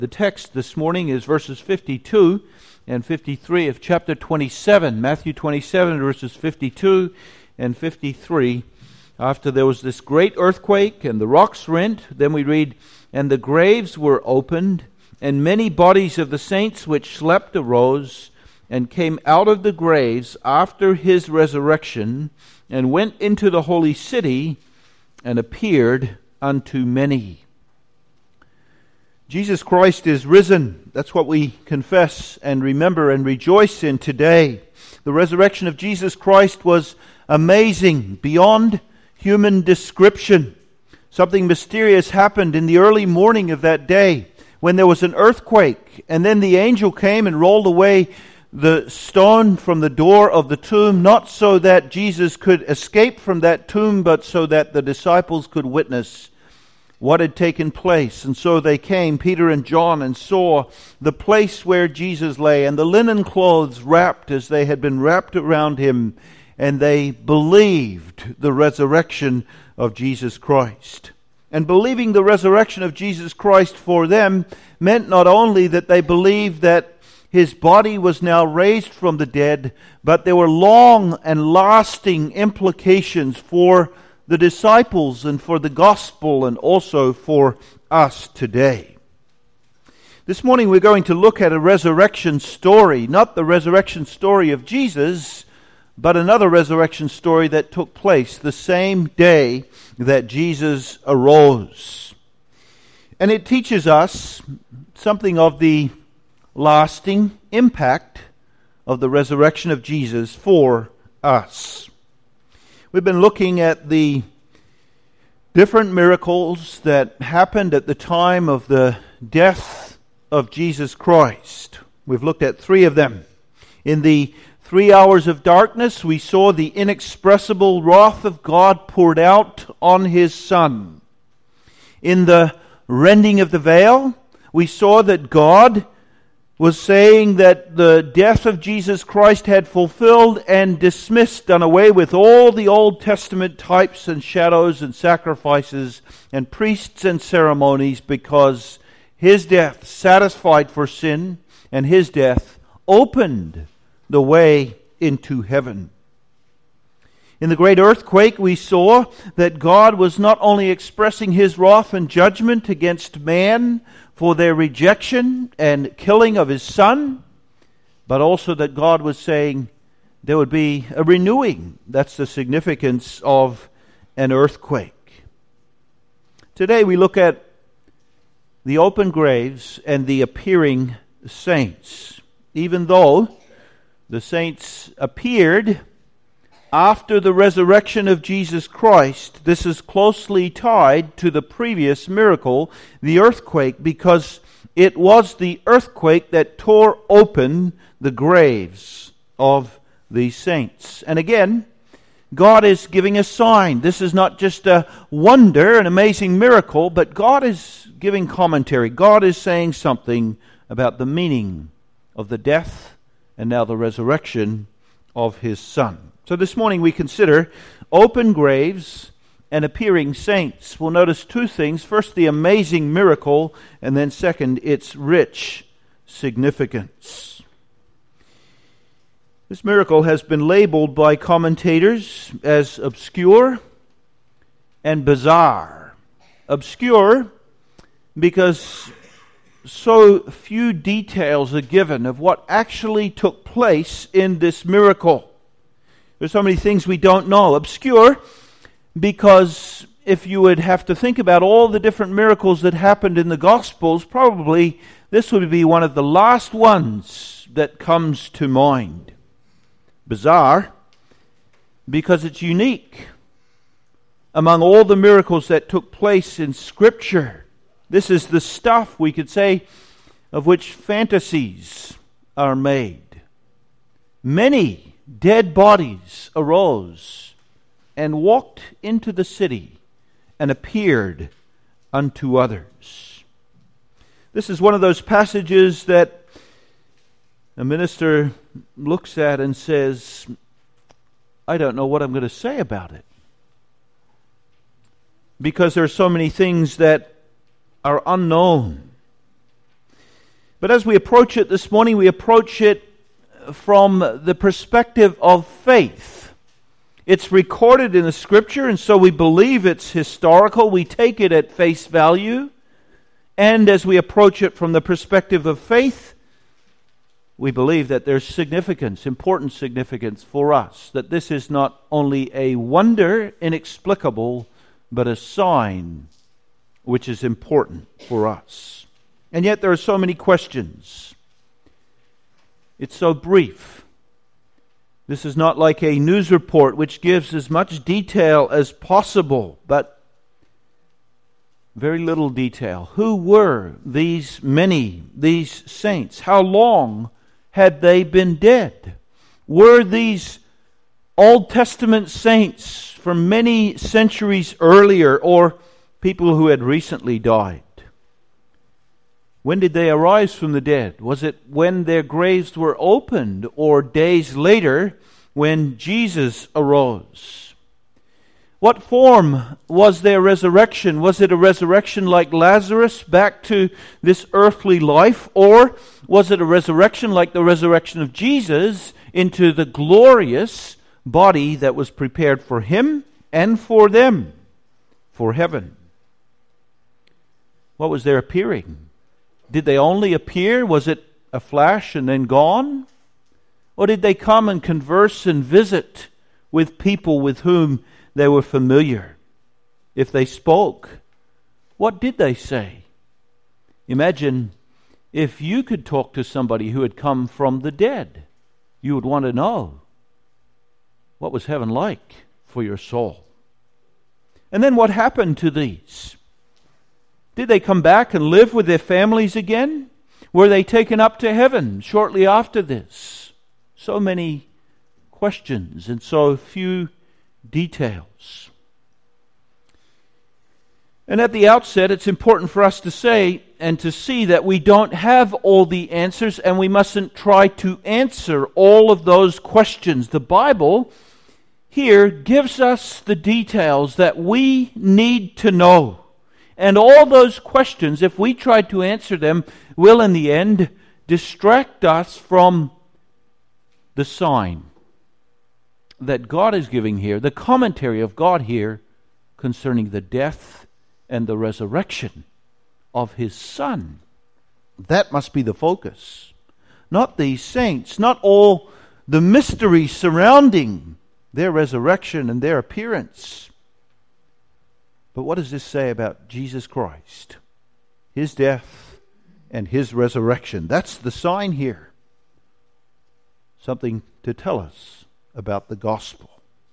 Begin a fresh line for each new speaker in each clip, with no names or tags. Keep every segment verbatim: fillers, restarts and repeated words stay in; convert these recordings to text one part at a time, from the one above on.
The text this morning is verses fifty-two and fifty-three of chapter twenty-seven, Matthew twenty-seven, verses fifty-two and fifty-three. After there was this great earthquake and the rocks rent, then we read, "And the graves were opened, and many bodies of the saints which slept arose, and came out of the graves after his resurrection, and went into the holy city, and appeared unto many." Jesus Christ is risen. That's what we confess and remember and rejoice in today. The resurrection of Jesus Christ was amazing, beyond human description. Something mysterious happened in the early morning of that day when there was an earthquake, and then the angel came and rolled away the stone from the door of the tomb, not so that Jesus could escape from that tomb, but so that the disciples could witness what had taken place. And so they came, Peter and John, and saw the place where Jesus lay, and the linen clothes wrapped as they had been wrapped around him, and they believed the resurrection of Jesus Christ. And believing the resurrection of Jesus Christ for them meant not only that they believed that his body was now raised from the dead, but there were long and lasting implications for the disciples and for the gospel and also for us today. This morning we're going to look at a resurrection story, not the resurrection story of Jesus, but another resurrection story that took place the same day that Jesus arose. And it teaches us something of the lasting impact of the resurrection of Jesus for us. We've been looking at the different miracles that happened at the time of the death of Jesus Christ. We've looked at three of them. In the three hours of darkness, we saw the inexpressible wrath of God poured out on his Son. In the rending of the veil, we saw that God was saying that the death of Jesus Christ had fulfilled and dismissed, done away with all the Old Testament types and shadows and sacrifices and priests and ceremonies, because his death satisfied for sin, and his death opened the way into heaven. In the great earthquake, we saw that God was not only expressing his wrath and judgment against man for their rejection and killing of his Son, but also that God was saying there would be a renewing. That's the significance of an earthquake. Today we look at the open graves and the appearing saints. Even though the saints appeared after the resurrection of Jesus Christ, this is closely tied to the previous miracle, the earthquake, because it was the earthquake that tore open the graves of these saints. And again, God is giving a sign. This is not just a wonder, an amazing miracle, but God is giving commentary. God is saying something about the meaning of the death and now the resurrection of his Son. So this morning we consider open graves and appearing saints. We'll notice two things. First, the amazing miracle, and then second, its rich significance. This miracle has been labeled by commentators as obscure and bizarre. Obscure because so few details are given of what actually took place in this miracle. There's so many things we don't know. Obscure because if you would have to think about all the different miracles that happened in the Gospels, probably this would be one of the last ones that comes to mind. Bizarre because it's unique among all the miracles that took place in Scripture. This is the stuff, we could say, of which fantasies are made. Many dead bodies arose and walked into the city and appeared unto others. This is one of those passages that a minister looks at and says, I don't know what I'm going to say about it. Because there are so many things that are unknown. But as we approach it this morning, we approach it from the perspective of faith. It's recorded in the Scripture, and so we believe it's historical. We take it at face value. And as we approach it from the perspective of faith, we believe that there's significance, important significance for us, that this is not only a wonder, inexplicable, but a sign which is important for us. And yet there are so many questions. It's so brief. This is not like a news report which gives as much detail as possible, but very little detail. Who were these many, these saints? How long had they been dead? Were these Old Testament saints from many centuries earlier, or people who had recently died? When did they arise from the dead? Was it when their graves were opened, or days later when Jesus arose? What form was their resurrection? Was it a resurrection like Lazarus back to this earthly life? Or was it a resurrection like the resurrection of Jesus into the glorious body that was prepared for him and for them, for heaven? What was their appearing? Did they only appear? Was it a flash and then gone? Or did they come and converse and visit with people with whom they were familiar? If they spoke, what did they say? Imagine if you could talk to somebody who had come from the dead. You would want to know, what was heaven like for your soul? And then what happened to these? Did they come back and live with their families again? Were they taken up to heaven shortly after this? So many questions and so few details. And at the outset, it's important for us to say and to see that we don't have all the answers, and we mustn't try to answer all of those questions. The Bible here gives us the details that we need to know. And all those questions, if we try to answer them, will in the end distract us from the sign that God is giving here, the commentary of God here concerning the death and the resurrection of His Son. That must be the focus. Not these saints, not all the mystery surrounding their resurrection and their appearance. But what does this say about Jesus Christ, His death and His resurrection? That's the sign here. Something to tell us about the gospel.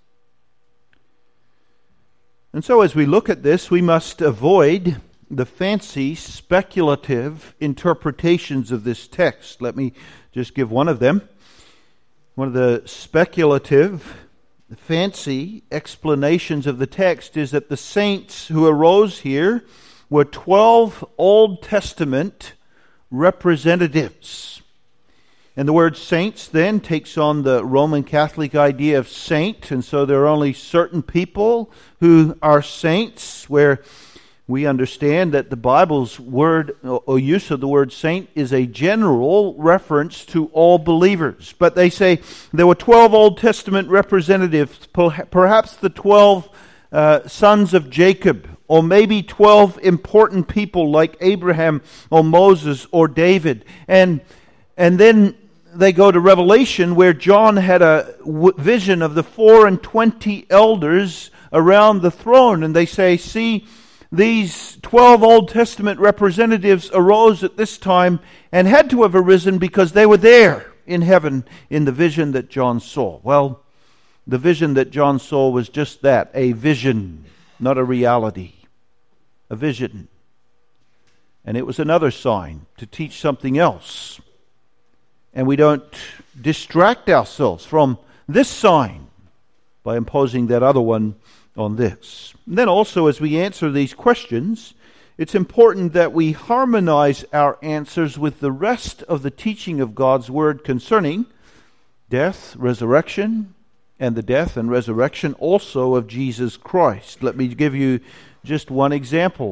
And so as we look at this, we must avoid the fancy, speculative interpretations of this text. Let me just give one of them. One of the speculative, fancy explanations of the text is that the saints who arose here were twelve Old Testament representatives. And the word saints then takes on the Roman Catholic idea of saint, and so there are only certain people who are saints, where we understand that the Bible's word or use of the word saint is a general reference to all believers. But they say there were twelve Old Testament representatives, perhaps the twelve uh, sons of Jacob, or maybe twelve important people like Abraham or Moses or David. And, and then they go to Revelation, where John had a w- vision of the four and twenty elders around the throne. And they say, see, these twelve Old Testament representatives arose at this time and had to have arisen because they were there in heaven in the vision that John saw. Well, the vision that John saw was just that, a vision, not a reality. A vision. And it was another sign to teach something else. And we don't distract ourselves from this sign by imposing that other one on this. And then also, as we answer these questions, it's important that we harmonize our answers with the rest of the teaching of God's Word concerning death, resurrection, and the death and resurrection also of Jesus Christ. Let me give you just one example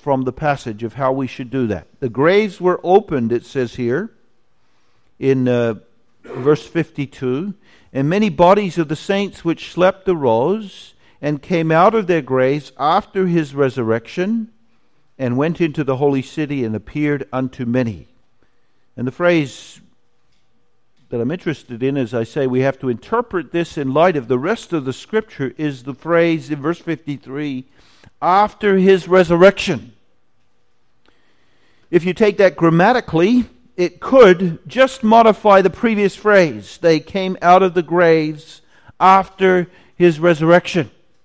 from the passage of how we should do that. The graves were opened, it says here, in uh, verse fifty-two, and many bodies of the saints which slept arose and came out of their graves after his resurrection and went into the holy city and appeared unto many. And the phrase that I'm interested in, as I say, we have to interpret this in light of the rest of the Scripture, is the phrase in verse fifty-three, after his resurrection. If you take that grammatically, it could just modify the previous phrase. They came out of the graves after his resurrection.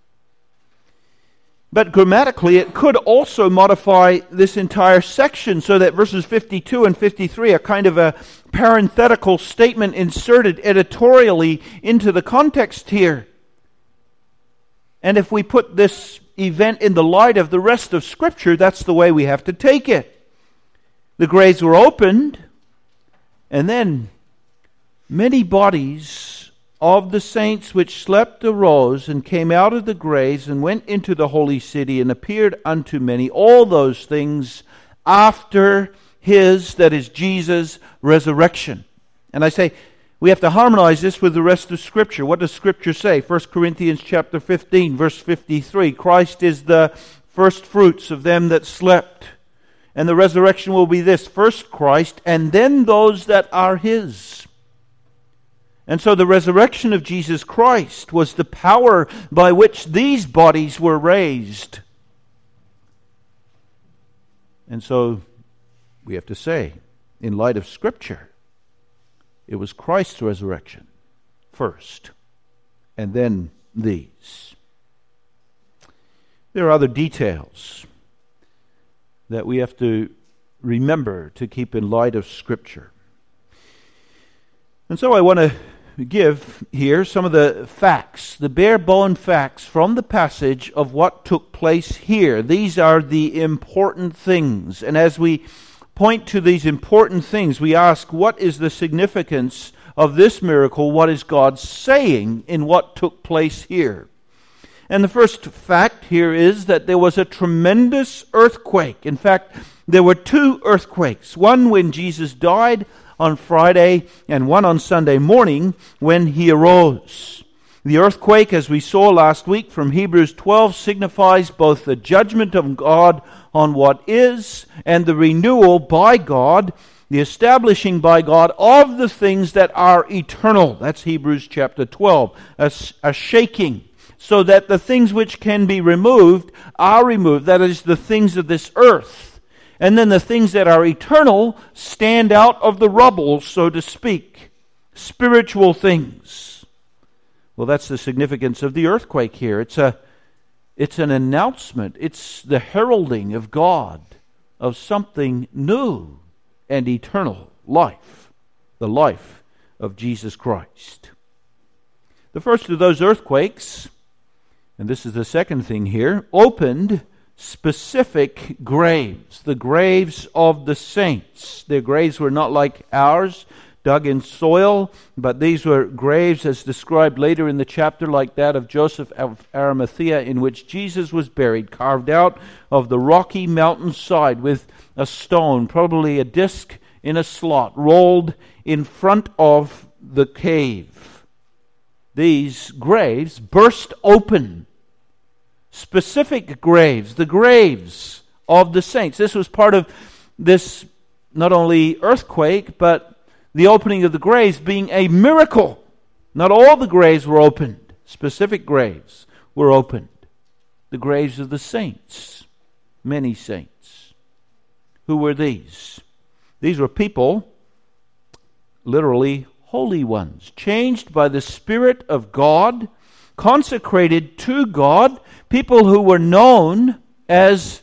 But grammatically, it could also modify this entire section so that verses fifty-two and fifty-three are kind of a parenthetical statement inserted editorially into the context here. And if we put this event in the light of the rest of Scripture, that's the way we have to take it. The graves were opened, and then many bodies of the saints which slept arose and came out of the graves and went into the holy city and appeared unto many. All those things after his, that is Jesus' resurrection. And I say, we have to harmonize this with the rest of Scripture. What does Scripture say? First Corinthians chapter fifteen, verse fifty-three. Christ is the first fruits of them that slept. And the resurrection will be this, first Christ, and then those that are his. And so the resurrection of Jesus Christ was the power by which these bodies were raised. And so we have to say, in light of Scripture, it was Christ's resurrection first, and then these. There are other details that we have to remember to keep in light of Scripture. And so I want to give here some of the facts, the bare-bone facts from the passage of what took place here. These are the important things. And as we point to these important things, we ask, what is the significance of this miracle? What is God saying in what took place here? And the first fact here is that there was a tremendous earthquake. In fact, there were two earthquakes. One when Jesus died on Friday and one on Sunday morning when he arose. The earthquake, as we saw last week from Hebrews twelve, signifies both the judgment of God on what is and the renewal by God, the establishing by God of the things that are eternal. That's Hebrews chapter twelve, a, a shaking, so that the things which can be removed are removed. That is, the things of this earth. And then the things that are eternal stand out of the rubble, so to speak. Spiritual things. Well, that's the significance of the earthquake here. It's a, it's an announcement. It's the heralding of God of something new and eternal life. The life of Jesus Christ. The first of those earthquakes, and this is the second thing here, opened specific graves, the graves of the saints. Their graves were not like ours, dug in soil, but these were graves as described later in the chapter, like that of Joseph of Arimathea, in which Jesus was buried, carved out of the rocky mountainside with a stone, probably a disc in a slot, rolled in front of the cave. These graves burst open. Specific graves, the graves of the saints. This was part of this not only earthquake, but the opening of the graves being a miracle. Not all the graves were opened. Specific graves were opened. The graves of the saints. Many saints. Who were these? These were people, literally holy ones, changed by the Spirit of God, consecrated to God, people who were known as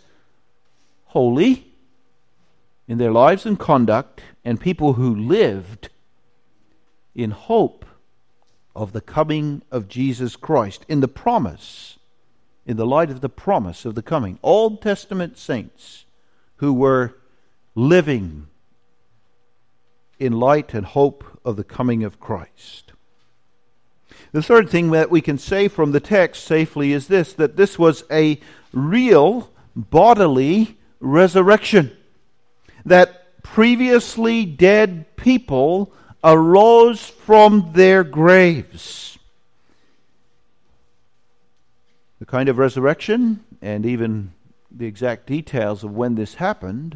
holy in their lives and conduct, and people who lived in hope of the coming of Jesus Christ, in the promise, in the light of the promise of the coming. Old Testament saints who were living in light and hope of the coming of Christ. The third thing that we can say from the text safely is this, that this was a real bodily resurrection. That previously dead people arose from their graves. The kind of resurrection, and even the exact details of when this happened,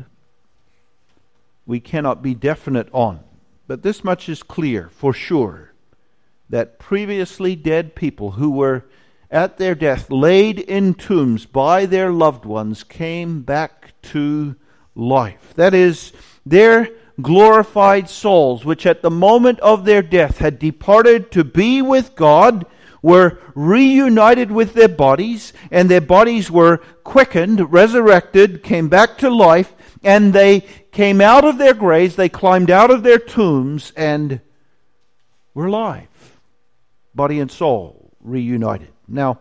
we cannot be definite on. But this much is clear for sure, that previously dead people who were at their death laid in tombs by their loved ones came back to life. That is, their glorified souls, which at the moment of their death had departed to be with God, were reunited with their bodies, and their bodies were quickened, resurrected, came back to life, and they came out of their graves, they climbed out of their tombs, and were alive. Body and soul reunited. Now,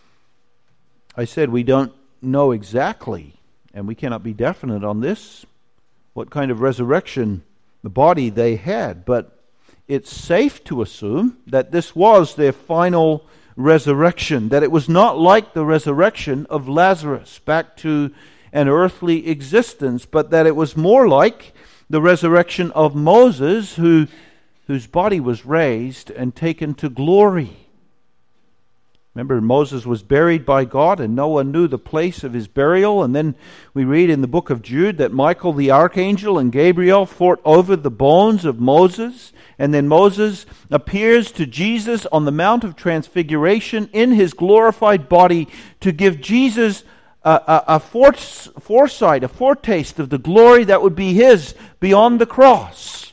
I said we don't know exactly, and we cannot be definite on this, what kind of resurrection the body they had, but it's safe to assume that this was their final resurrection, that it was not like the resurrection of Lazarus back to an earthly existence, but that it was more like the resurrection of Moses, who, whose body was raised and taken to glory. Remember, Moses was buried by God, and no one knew the place of his burial. And then we read in the book of Jude that Michael the archangel and Gabriel fought over the bones of Moses. And then Moses appears to Jesus on the Mount of Transfiguration in his glorified body to give Jesus a, a, a foresight, a foretaste of the glory that would be his beyond the cross.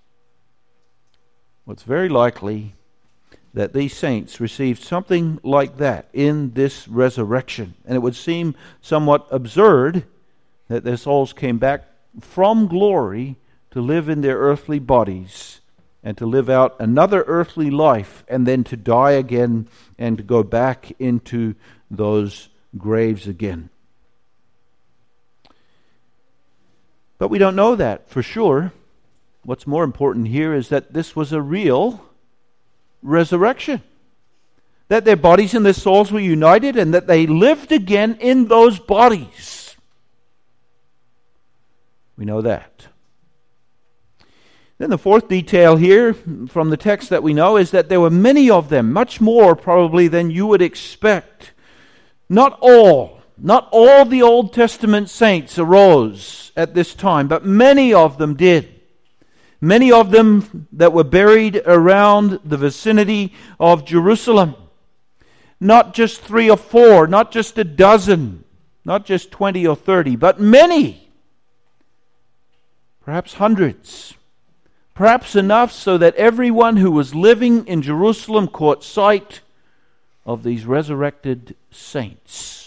Well, it's very likely that these saints received something like that in this resurrection. And it would seem somewhat absurd that their souls came back from glory to live in their earthly bodies and to live out another earthly life and then to die again and to go back into those graves again. But we don't know that for sure. What's more important here is that this was a real resurrection. That their bodies and their souls were united and that they lived again in those bodies. We know that. Then the fourth detail here from the text that we know is that there were many of them, much more probably than you would expect. Not all, not all the Old Testament saints arose at this time, but many of them did. Many of them that were buried around the vicinity of Jerusalem. Not just three or four, not just a dozen, not just twenty or thirty, but many. Perhaps hundreds. Perhaps enough so that everyone who was living in Jerusalem caught sight of these resurrected saints.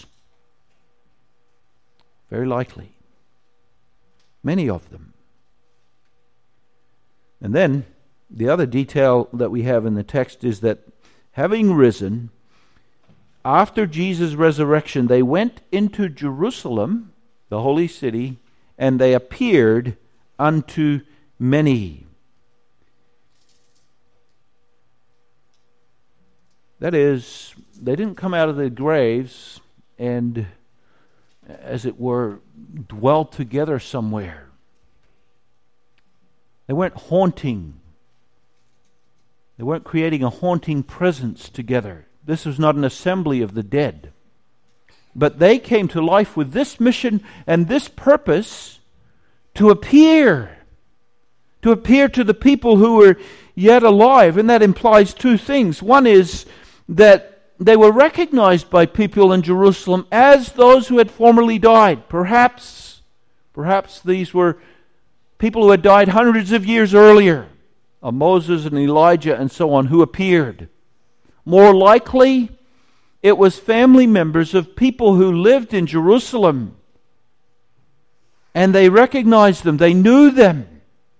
Very likely. Many of them. And then, the other detail that we have in the text is that having risen, after Jesus' resurrection, they went into Jerusalem, the holy city, and they appeared unto many. That is, they didn't come out of their graves and, as it were, dwell together somewhere. They weren't haunting. They weren't creating a haunting presence together. This was not an assembly of the dead. But they came to life with this mission and this purpose to appear. To appear to the people who were yet alive. And that implies two things. One is that they were recognized by people in Jerusalem as those who had formerly died. Perhaps, perhaps these were people who had died hundreds of years earlier, of Moses and Elijah and so on, who appeared. More likely, it was family members of people who lived in Jerusalem. And they recognized them, they knew them.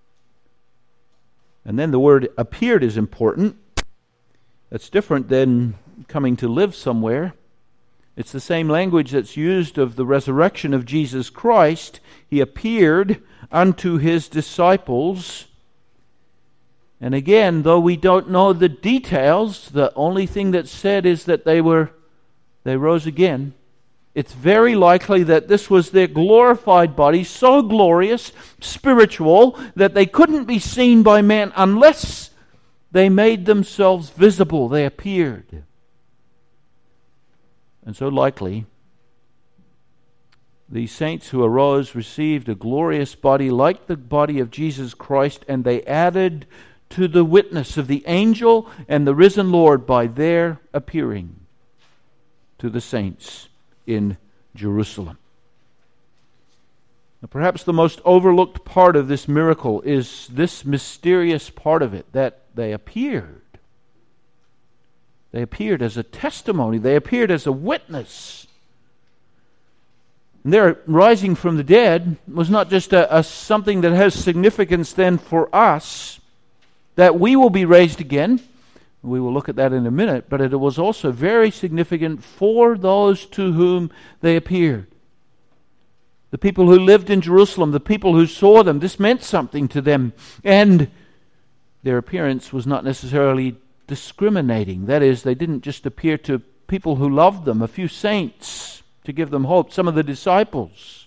And then the word appeared is important. That's different than coming to live somewhere. It's the same language that's used of the resurrection of Jesus Christ. He appeared unto his disciples. And again, though we don't know the details, the only thing that's said is that they were they rose again. it's very likely that this was their glorified body, so glorious, spiritual, that they couldn't be seen by man unless they made themselves visible. They appeared. And so likely, the saints who arose received a glorious body like the body of Jesus Christ, and they added to the witness of the angel and the risen Lord by their appearing to the saints in Jerusalem. Now, perhaps the most overlooked part of this miracle is this mysterious part of it, that they appeared. They appeared as a testimony. They appeared as a witness. And their rising from the dead was not just a, a something that has significance then for us, that we will be raised again. We will look at that in a minute, but it was also very significant for those to whom they appeared. The people who lived in Jerusalem, the people who saw them, this meant something to them. And their appearance was not necessarily discriminating. That is, they didn't just appear to people who loved them, a few saints to give them hope, some of the disciples.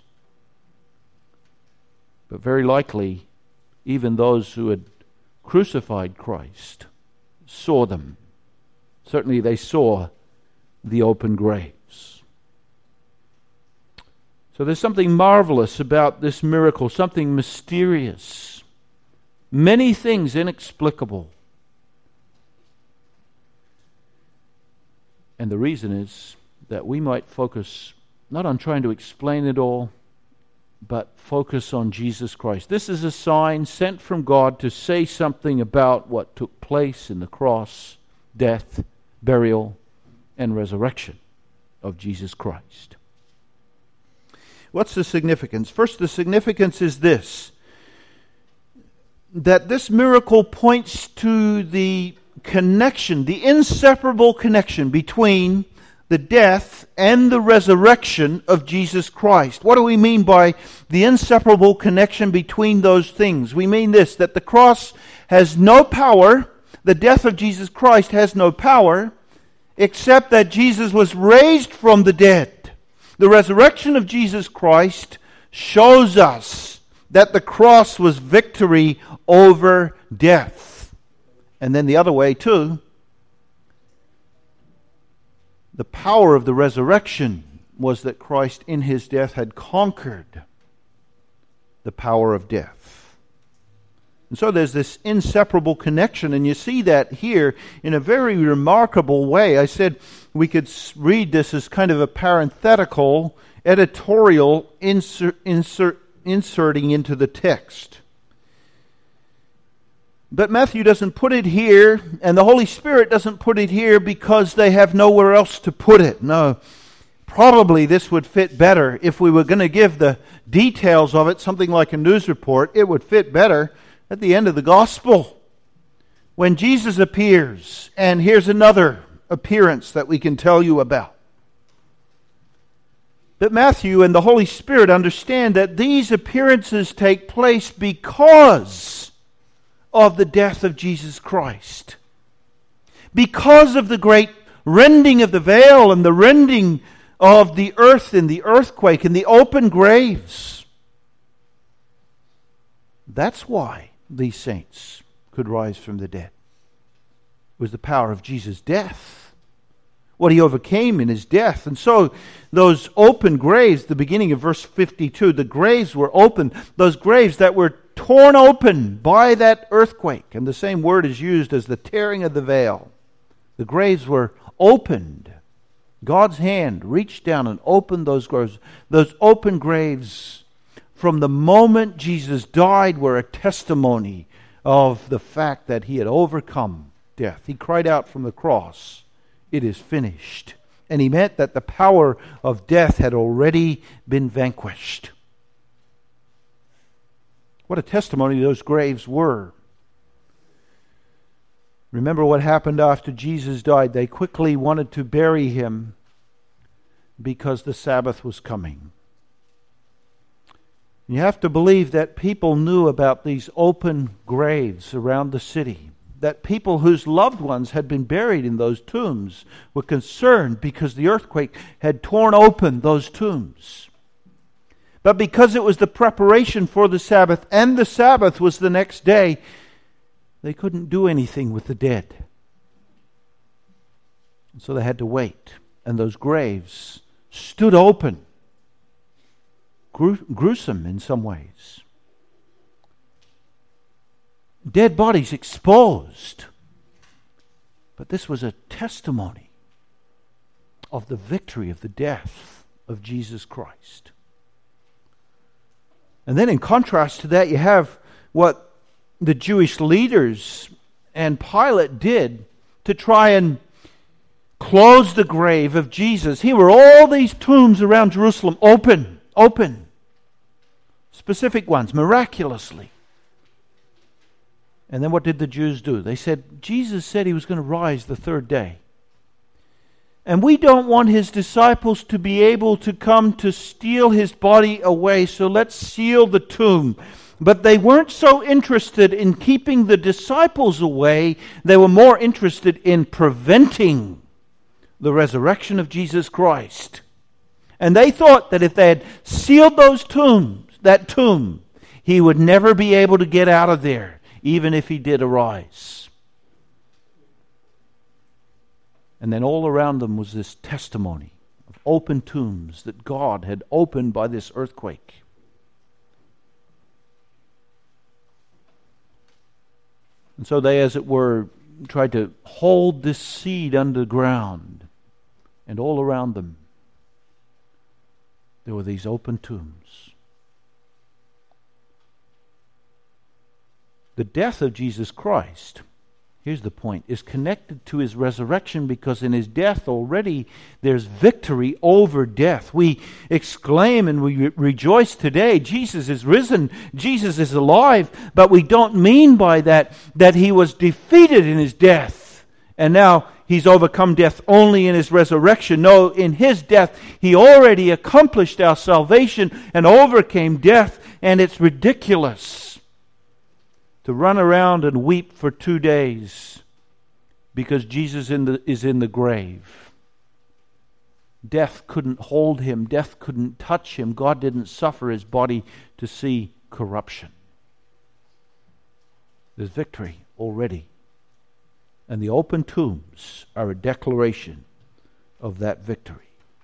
But very likely, even those who had crucified Christ saw them. Certainly they saw the open graves. So there's something marvelous about this miracle, something mysterious, many things inexplicable. And the reason is that we might focus not on trying to explain it all, but focus on Jesus Christ. This is a sign sent from God to say something about what took place in the cross, death, burial, and resurrection of Jesus Christ. What's the significance? First, the significance is this, that this miracle points to the connection, the inseparable connection between the death and the resurrection of Jesus Christ. What do we mean by the inseparable connection between those things? We mean this, that the cross has no power, the death of Jesus Christ has no power, except that Jesus was raised from the dead. The resurrection of Jesus Christ shows us that the cross was victory over death. And then the other way too, the power of the resurrection was that Christ in his death had conquered the power of death. And so there's this inseparable connection, and you see that here in a very remarkable way. I said we could read this as kind of a parenthetical, editorial insert, insert, inserting into the text. But Matthew doesn't put it here, and the Holy Spirit doesn't put it here because they have nowhere else to put it. No, probably this would fit better if we were going to give the details of it, something like a news report. It would fit better at the end of the gospel, when Jesus appears, and here's another appearance that we can tell you about. But Matthew and the Holy Spirit understand that these appearances take place because of the death of Jesus Christ. Because of the great rending of the veil and the rending of the earth in the earthquake and the open graves. That's why these saints could rise from the dead. It was the power of Jesus' death, what he overcame in his death. And so those open graves, the beginning of verse fifty-two, the graves were open, those graves that were torn open by that earthquake. And the same word is used as the tearing of the veil. The graves were opened. God's hand reached down and opened those graves. Those open graves from the moment Jesus died were a testimony of the fact that he had overcome death. He cried out from the cross, "It is finished." And he meant that the power of death had already been vanquished. What a testimony those graves were. Remember what happened after Jesus died. They quickly wanted to bury him because the Sabbath was coming. You have to believe that people knew about these open graves around the city. that people whose loved ones had been buried in those tombs were concerned because the earthquake had torn open those tombs. But because it was the preparation for the Sabbath, and the Sabbath was the next day, they couldn't do anything with the dead. And so they had to wait. And those graves stood open. Gru- gruesome in some ways. Dead bodies exposed. But this was a testimony of the victory of the death of Jesus Christ. And then in contrast to that, you have what the Jewish leaders and Pilate did to try and close the grave of Jesus. Here were all these tombs around Jerusalem open, open. Specific ones, miraculously. And then what did the Jews do? They said, Jesus said he was going to rise the third day. And we don't want his disciples to be able to come to steal his body away, so let's seal the tomb. But they weren't so interested in keeping the disciples away. They were more interested in preventing the resurrection of Jesus Christ. And they thought that if they had sealed those tombs, that tomb, he would never be able to get out of there, even if he did arise. And then all around them was this testimony of open tombs that God had opened by this earthquake. And so they, as it were, tried to hold this seed underground. And all around them, there were these open tombs. The death of Jesus Christ, here's the point, is connected to his resurrection, because in his death already there's victory over death. We exclaim and we re- rejoice today, Jesus is risen, Jesus is alive, but we don't mean by that that he was defeated in his death and now he's overcome death only in his resurrection. No, in his death he already accomplished our salvation and overcame death, and it's ridiculous to run around and weep for two days because Jesus in the, is in the grave. Death couldn't hold him. Death couldn't touch him. God didn't suffer his body to see corruption. There's victory already. And the open tombs are a declaration of that victory.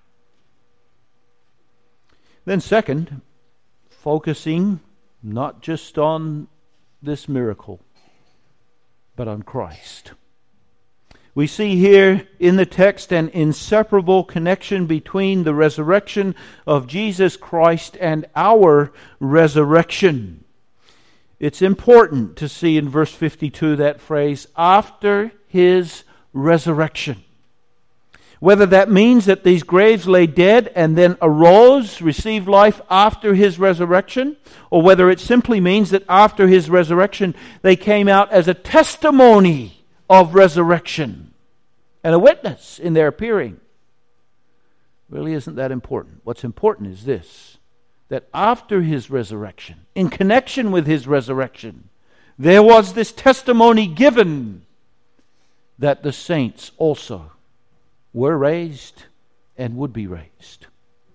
Then second, focusing not just on this miracle, but on Christ. We see here in the text an inseparable connection between the resurrection of Jesus Christ and our resurrection. It's important to see in verse fifty-two that phrase, after his resurrection. Whether that means that these graves lay dead and then arose, received life after his resurrection, or whether it simply means that after his resurrection they came out as a testimony of resurrection and a witness in their appearing, really isn't that important. What's important is this, that after his resurrection, in connection with his resurrection, there was this testimony given that the saints also were raised and would be raised.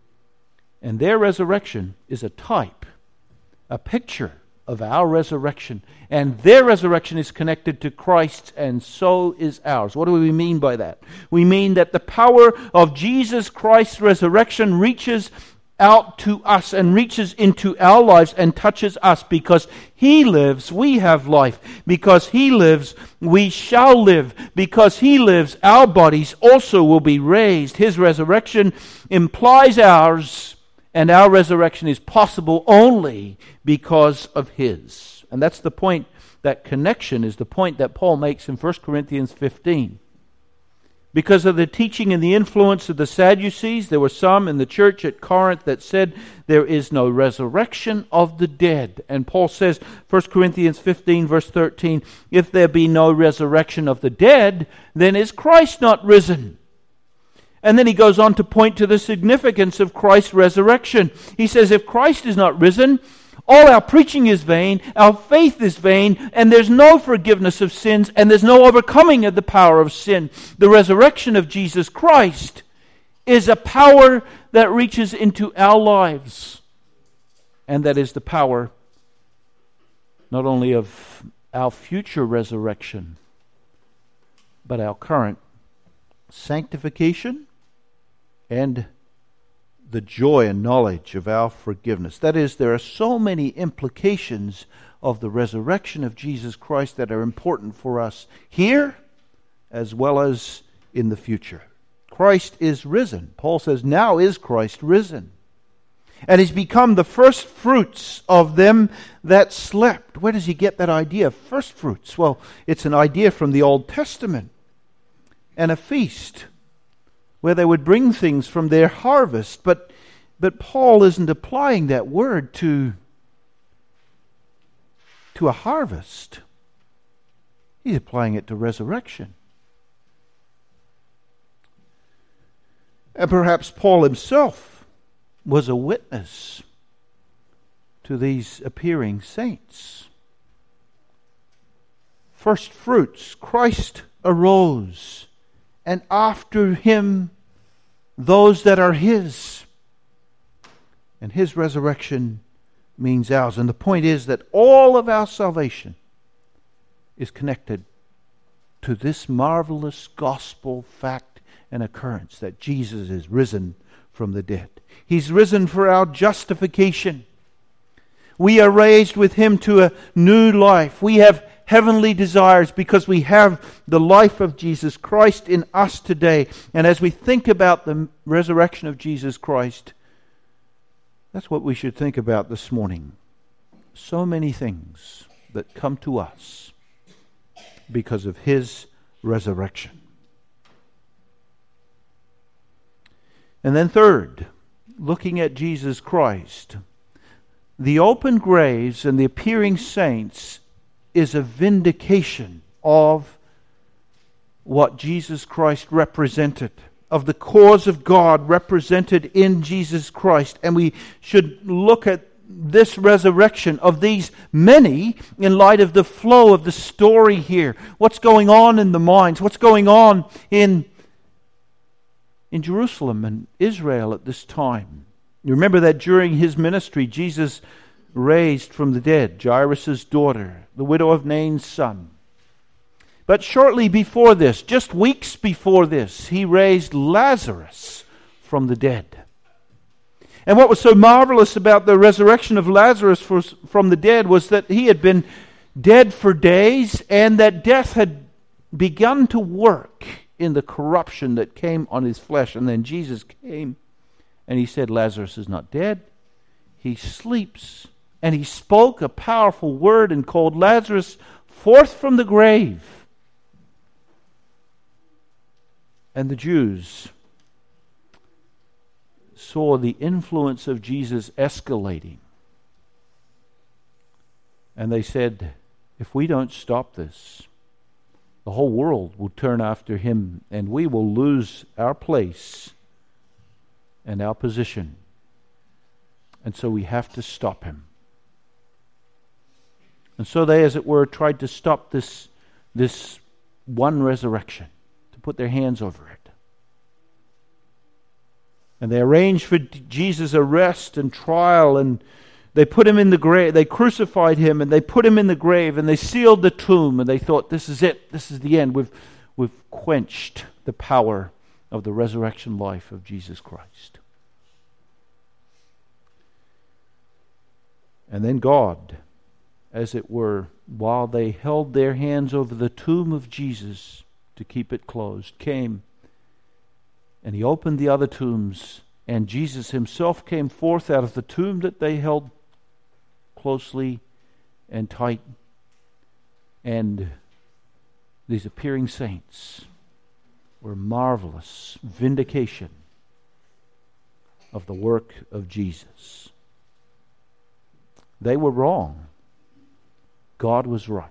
And their resurrection is a type, a picture of our resurrection. And their resurrection is connected to Christ's, and so is ours. What do we mean by that? We mean that the power of Jesus Christ's resurrection reaches out to us and reaches into our lives and touches us. Because he lives, we have life. Because he lives, we shall live. Because he lives, our bodies also will be raised. His resurrection implies ours, and our resurrection is possible only because of his. And that's the point, that connection is the point that Paul makes in First Corinthians fifteen. Because of the teaching and the influence of the Sadducees, there were some in the church at Corinth that said there is no resurrection of the dead. And Paul says, First Corinthians fifteen verse thirteen, if there be no resurrection of the dead, then is Christ not risen? And then he goes on to point to the significance of Christ's resurrection. He says, if Christ is not risen, all our preaching is vain, our faith is vain, and there's no forgiveness of sins, and there's no overcoming of the power of sin. The resurrection of Jesus Christ is a power that reaches into our lives, and that is the power not only of our future resurrection, but our current sanctification and the joy and knowledge of our forgiveness. That is, there are so many implications of the resurrection of Jesus Christ that are important for us here as well as in the future. Christ is risen. Paul says, now is Christ risen. And he's become the first fruits of them that slept. Where does he get that idea of first fruits? Well, it's an idea from the Old Testament. And a feast where they would bring things from their harvest. But, but Paul isn't applying that word to, to a harvest. He's applying it to resurrection. And perhaps Paul himself was a witness to these appearing saints. First fruits, Christ arose, and after him those that are his. And his resurrection means ours. And the point is that all of our salvation is connected to this marvelous gospel fact and occurrence that Jesus is risen from the dead. He's risen for our justification. We are raised with him to a new life. We have heavenly desires because we have the life of Jesus Christ in us today. And as we think about the resurrection of Jesus Christ, that's what we should think about this morning. So many things that come to us because of his resurrection. And then third, looking at Jesus Christ, the open graves and the appearing saints is a vindication of what Jesus Christ represented, of the cause of God represented in Jesus Christ. And we should look at this resurrection of these many in light of the flow of the story here. What's going on in the minds? What's going on in, in Jerusalem and Israel at this time? You remember that during his ministry, Jesus raised from the dead Jairus' daughter, the widow of Nain's son. But shortly before this, just weeks before this, he raised Lazarus from the dead. And what was so marvelous about the resurrection of Lazarus from the dead was that he had been dead for days, and that death had begun to work in the corruption that came on his flesh. And then Jesus came and he said, Lazarus is not dead, he sleeps. And he spoke a powerful word and called Lazarus forth from the grave. And the Jews saw the influence of Jesus escalating. And they said, if we don't stop this, the whole world will turn after him, and we will lose our place and our position. And so we have to stop him. And so they, as it were, tried to stop this, this one resurrection, to put their hands over it. And they arranged for Jesus' arrest and trial, and they put him in the grave. They crucified him, and they put him in the grave, and they sealed the tomb, and they thought, this is it. This is the end. We've, we've quenched the power of the resurrection life of Jesus Christ. And then God, as it were, while they held their hands over the tomb of Jesus to keep it closed, came and he opened the other tombs, and Jesus himself came forth out of the tomb that they held closely and tight. And these appearing saints were marvelous vindication of the work of Jesus. They were wrong. God was right.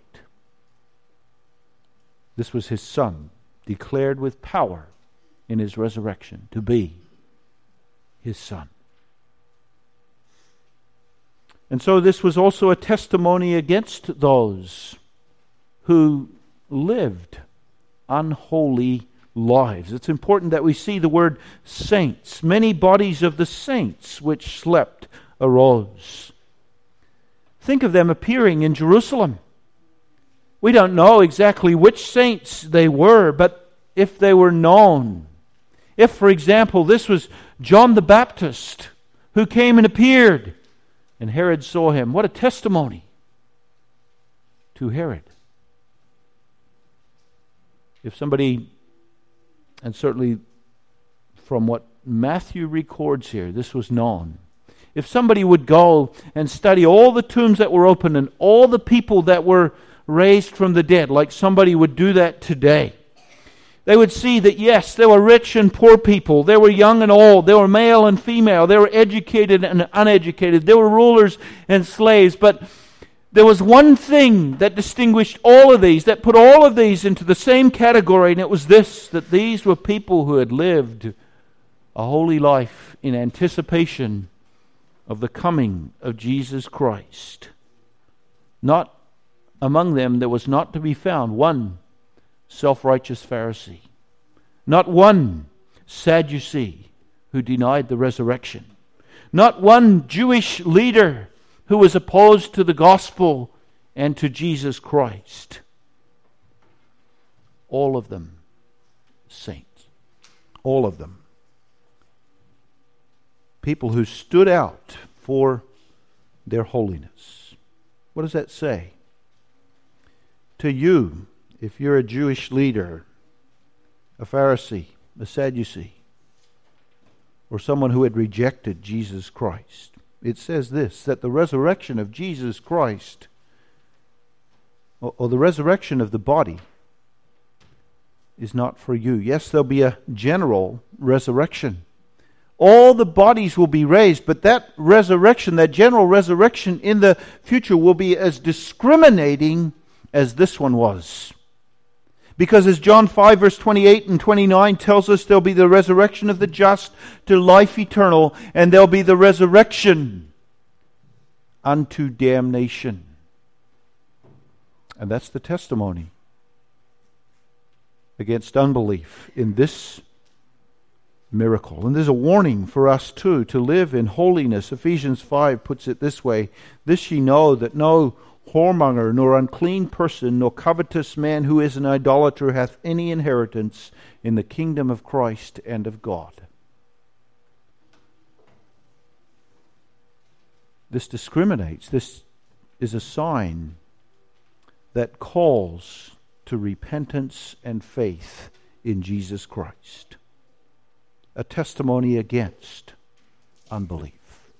This was his Son, declared with power in his resurrection to be his Son. And so this was also a testimony against those who lived unholy lives. It's important that we see the word saints. Many bodies of the saints which slept arose. Think of them appearing in Jerusalem. We don't know exactly which saints they were, but if they were known, if, for example, this was John the Baptist who came and appeared, and Herod saw him, what a testimony to Herod. If somebody, and certainly from what Matthew records here, this was known. If somebody would go and study all the tombs that were open and all the people that were raised from the dead, like somebody would do that today, they would see that yes, there were rich and poor people, there were young and old, there were male and female, there were educated and uneducated, there were rulers and slaves, but there was one thing that distinguished all of these, that put all of these into the same category, and it was this, that these were people who had lived a holy life in anticipation of the coming of Jesus Christ. Not among them there was not to be found one self-righteous Pharisee, not one Sadducee who denied the resurrection, not one Jewish leader who was opposed to the gospel and to Jesus Christ. All of them saints. All of them. People who stood out for their holiness. What does that say? To you, if you're a Jewish leader, a Pharisee, a Sadducee, or someone who had rejected Jesus Christ, it says this, that the resurrection of Jesus Christ, or, or the resurrection of the body, is not for you. Yes, there'll be a general resurrection. All the bodies will be raised, but that resurrection, that general resurrection in the future will be as discriminating as this one was. Because as John five verse twenty-eight and twenty-nine tells us, there'll be the resurrection of the just to life eternal, and there'll be the resurrection unto damnation. And that's the testimony against unbelief in this miracle. And there's a warning for us too, to live in holiness. Ephesians five puts it this way, this ye know, that no whoremonger, nor unclean person, nor covetous man who is an idolater hath any inheritance in the kingdom of Christ and of God. This discriminates. This is a sign that calls to repentance and faith in Jesus Christ. A testimony against unbelief.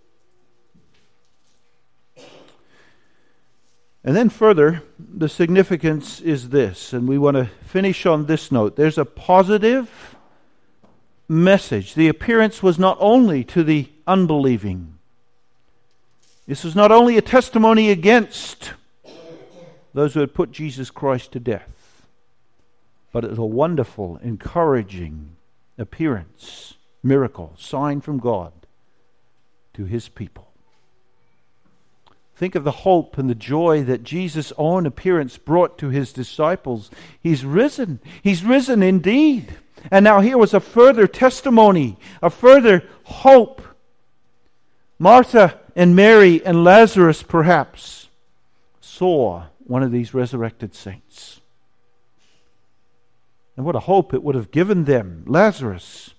And then further, the significance is this, and we want to finish on this note. There's a positive message. The appearance was not only to the unbelieving. This was not only a testimony against those who had put Jesus Christ to death, but it was a wonderful, encouraging appearance, miracle, sign from God to His people. Think of the hope and the joy that Jesus' own appearance brought to His disciples. He's risen. He's risen indeed. And now here was a further testimony, a further hope. Martha and Mary and Lazarus perhaps saw one of these resurrected saints. And what a hope it would have given them. Lazarus.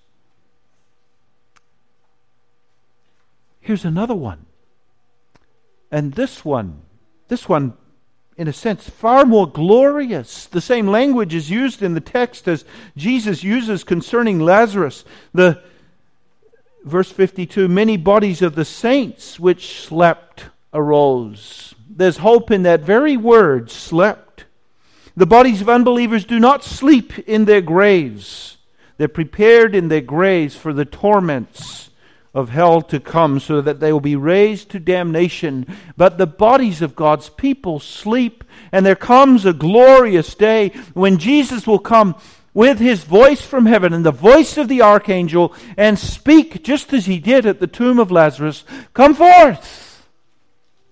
Here's another one. And this one, this one, in a sense, far more glorious. The same language is used in the text as Jesus uses concerning Lazarus. The verse fifty-two, many bodies of the saints which slept arose. There's hope in that very word, slept. The bodies of unbelievers do not sleep in their graves. They're prepared in their graves for the torments of hell to come, so that they will be raised to damnation. But the bodies of God's people sleep, and there comes a glorious day when Jesus will come with His voice from heaven and the voice of the archangel and speak just as He did at the tomb of Lazarus, come forth!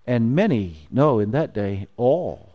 And many, no, in that day, all.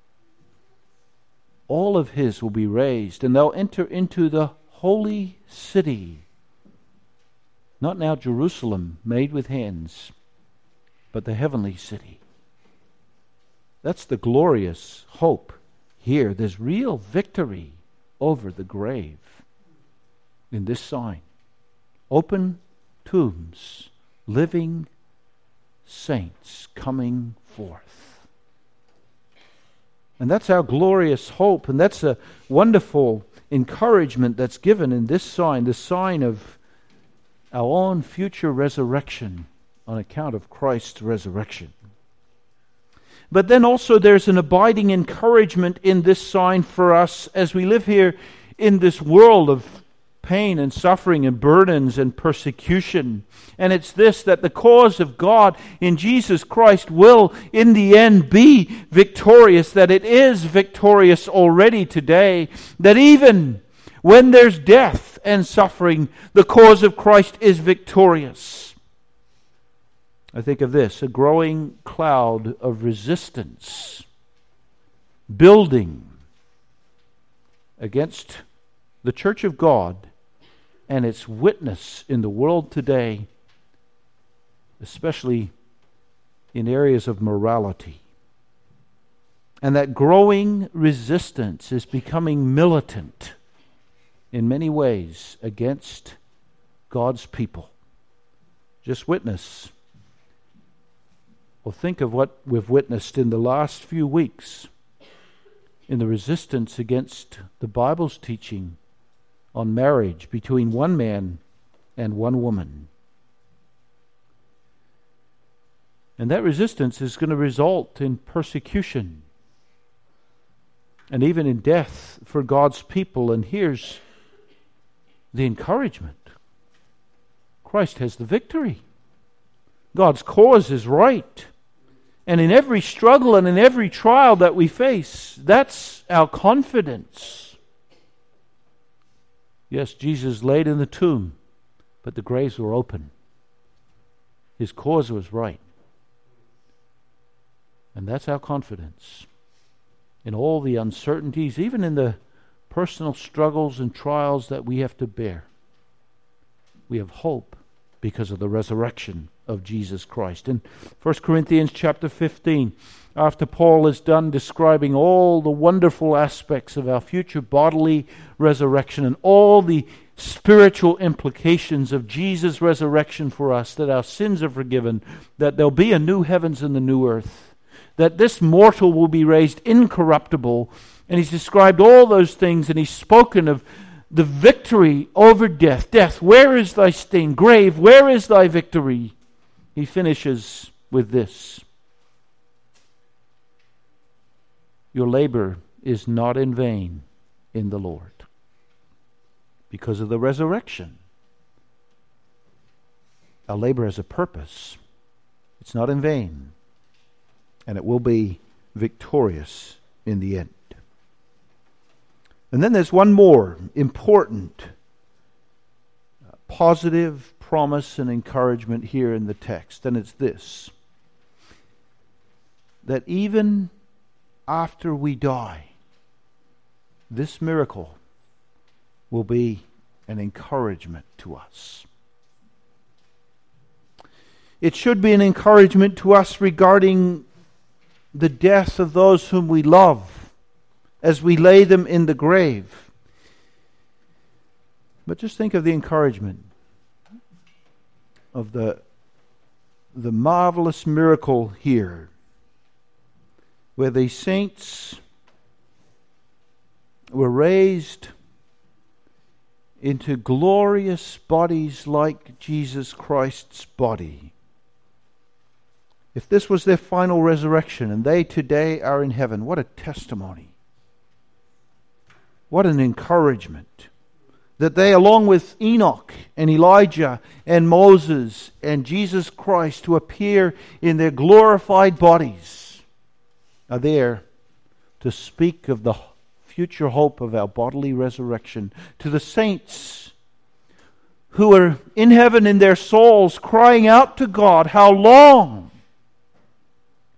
All of his will be raised, and they'll enter into the holy city. Not now Jerusalem, made with hands, but the heavenly city. That's the glorious hope here. There's real victory over the grave in this sign. Open tombs, living saints coming forth. And that's our glorious hope, and that's a wonderful encouragement that's given in this sign, the sign of our own future resurrection on account of Christ's resurrection. But then also there's an abiding encouragement in this sign for us as we live here in this world of pain and suffering and burdens and persecution. And it's this, that the cause of God in Jesus Christ will in the end be victorious, that it is victorious already today, that even when there's death and suffering, the cause of Christ is victorious. I think of this, a growing cloud of resistance building against the Church of God and its witness in the world today, especially in areas of morality. And that growing resistance is becoming militant in many ways against God's people. Just witness, or think of what we've witnessed in the last few weeks in the resistance against the Bible's teaching on marriage between one man and one woman. And that resistance is going to result in persecution and even in death for God's people. And here's the encouragement. Christ has the victory. God's cause is right. And in every struggle and in every trial that we face, that's our confidence. Yes, Jesus laid in the tomb, but the graves were open. His cause was right. And that's our confidence. In all the uncertainties, even in the personal struggles and trials that we have to bear, we have hope because of the resurrection of Jesus Christ. In First Corinthians chapter fifteen, after Paul is done describing all the wonderful aspects of our future bodily resurrection and all the spiritual implications of Jesus' resurrection for us, that our sins are forgiven, that there'll be a new heavens and a new earth, that this mortal will be raised incorruptible. And he's described all those things, and he's spoken of the victory over death. Death, where is thy sting? Grave, where is thy victory? He finishes with this. Your labor is not in vain in the Lord, because of the resurrection. Our labor has a purpose. It's not in vain, and it will be victorious in the end. And then there's one more important uh, positive promise and encouragement here in the text, and it's this: that even after we die, this miracle will be an encouragement to us. It should be an encouragement to us regarding the death of those whom we love as we lay them in the grave. But just think of the encouragement of the, the marvelous miracle here, where the saints were raised into glorious bodies like Jesus Christ's body. If this was their final resurrection and they today are in heaven, what a testimony. What an encouragement. That they, along with Enoch and Elijah and Moses and Jesus Christ, who appear in their glorified bodies, are there to speak of the future hope of our bodily resurrection to the saints who are in heaven in their souls, crying out to God, how long?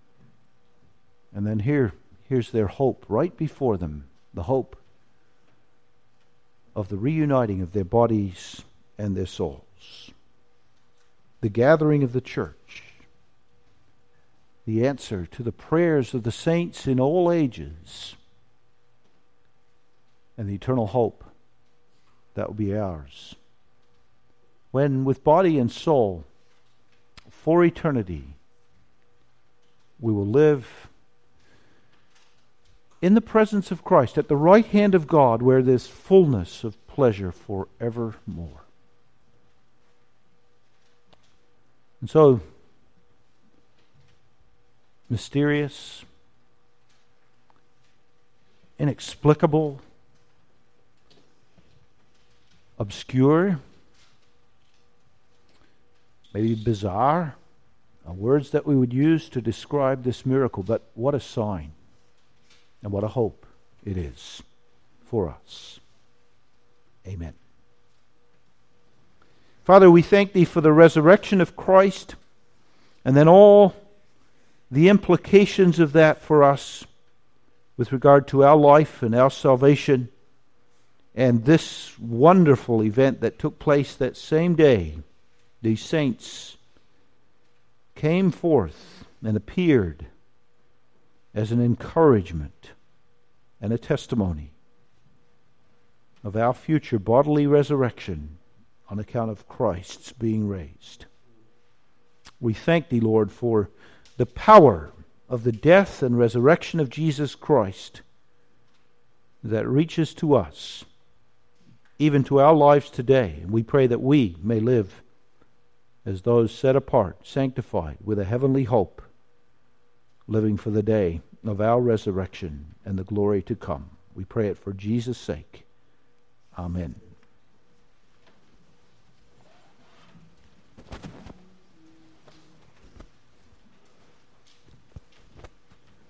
And then here, here's their hope right before them, the hope of the reuniting of their bodies and their souls. The gathering of the church. The answer to the prayers of the saints in all ages. And the eternal hope that will be ours. When with body and soul, for eternity, we will live in the presence of Christ, at the right hand of God, where there's fullness of pleasure forevermore. And so, mysterious, inexplicable, obscure, maybe bizarre, are words that we would use to describe this miracle, but what a sign and what a hope it is for us. Amen. Father, we thank Thee for the resurrection of Christ, and then all the implications of that for us with regard to our life and our salvation, and this wonderful event that took place that same day. These saints came forth and appeared as an encouragement and a testimony of our future bodily resurrection on account of Christ's being raised. We thank Thee, Lord, for the power of the death and resurrection of Jesus Christ that reaches to us, even to our lives today. And we pray that we may live as those set apart, sanctified, with a heavenly hope, living for the day of our resurrection and the glory to come. We pray it for Jesus' sake. Amen.